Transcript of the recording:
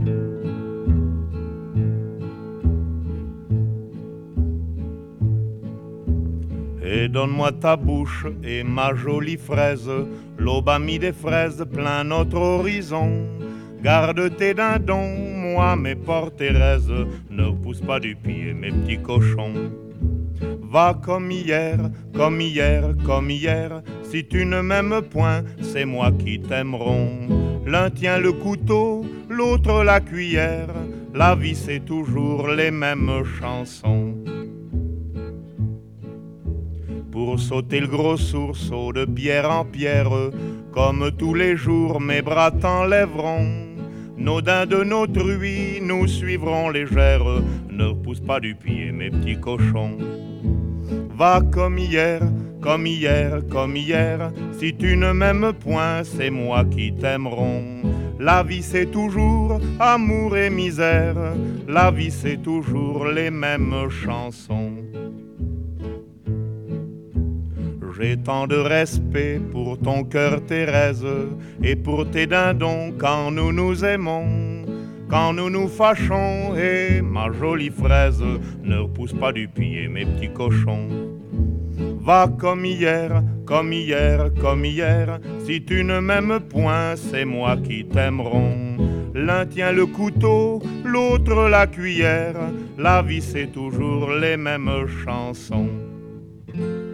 Et donne-moi ta bouche et ma jolie fraise, l'aube a mis des fraises plein notre horizon. Garde tes dindons, moi mes portes Thérèse, ne repousse pas du pied mes petits cochons. Va comme hier, comme hier, comme hier, si tu ne m'aimes point, c'est moi qui t'aimerons. L'un tient le couteau, l'autre la cuillère, la vie c'est toujours les mêmes chansons. Pour sauter le gros sourceau de pierre en pierre, comme tous les jours mes bras t'enlèveront. Nos daims de nos truies nous suivront légères, ne repousse pas du pied mes petits cochons. Va comme hier, comme hier, comme hier, si tu ne m'aimes point, c'est moi qui t'aimerons. La vie c'est toujours amour et misère, la vie c'est toujours les mêmes chansons. J'ai tant de respect pour ton cœur Thérèse et pour tes dindons quand nous nous aimons. Quand nous nous fâchons, et ma jolie fraise, ne repousse pas du pied mes petits cochons. Va comme hier, comme hier, comme hier, si tu ne m'aimes point, c'est moi qui t'aimerons. L'un tient le couteau, l'autre la cuillère, la vie c'est toujours les mêmes chansons.